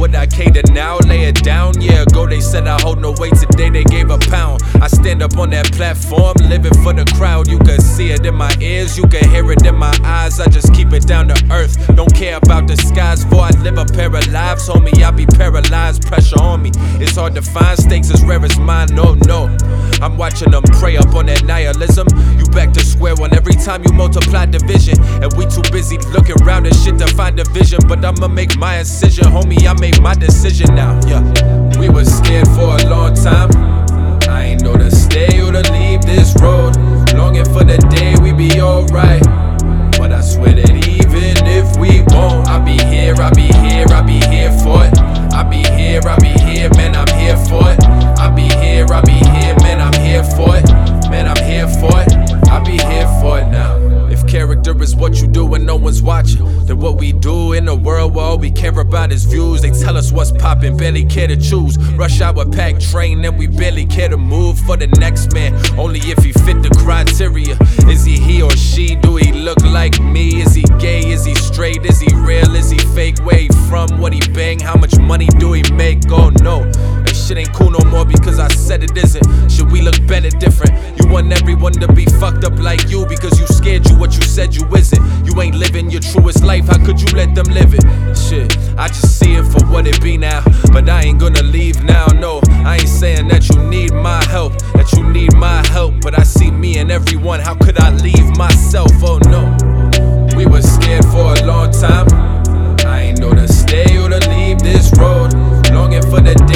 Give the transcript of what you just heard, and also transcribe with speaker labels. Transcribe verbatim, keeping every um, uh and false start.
Speaker 1: would I cater now? Lay it down, yeah ago they said I hold no weight, today they gave a pound. I stand up on that platform, living for the crowd. You can see it in my ears, you can hear it in my eyes. I just keep it down to earth, don't care about the skies. For I live a pair of lives, homie, I be paralyzed. Pressure on me, it's hard to find, stakes as rare as mine, no, no. I'm watching them prey up on that nihilism. You back to square one every time you multiply division. And we too busy looking around and shit to find a vision. But I'ma make my incision, homie, I made my decision now, yeah. We was scared for a long time, I ain't know to stay or to leave this road. Longing for the day we be alright, but I swear that even if we won't, I'll be here, I'll be here, I'll be here for it. I'll be here, I'll be here, man, I'm here for it. I'll be here, I'll be here, man, I'm here for it. Man, I'm here for it, I'll be here for it now. If character is what you do when no one's watching, then what we do in a world where all we care about is views. They tell us what's poppin', barely care to choose. Rush hour packed train and we barely care to move for the next man, only if he fit the criteria. Is he he or she? Do he look like me? Is he gay? Is he straight? Is he real? Is he fake? Where he from? What he bang? How much money do he make? Oh no, that shit ain't cool no more because I said it isn't. Should we look better different? You want everyone to be fucked up like you because you scared you what you said you isn't. You ain't living your truest life, how could you let them live it? Shit, I just see it for what it be now, but I ain't gonna leave now, no. I ain't saying that you need my help, that you need my help, but I see me and everyone, how could I leave myself? Oh no, we was scared for a long time, I ain't know to stay or to leave this road. Longing for the day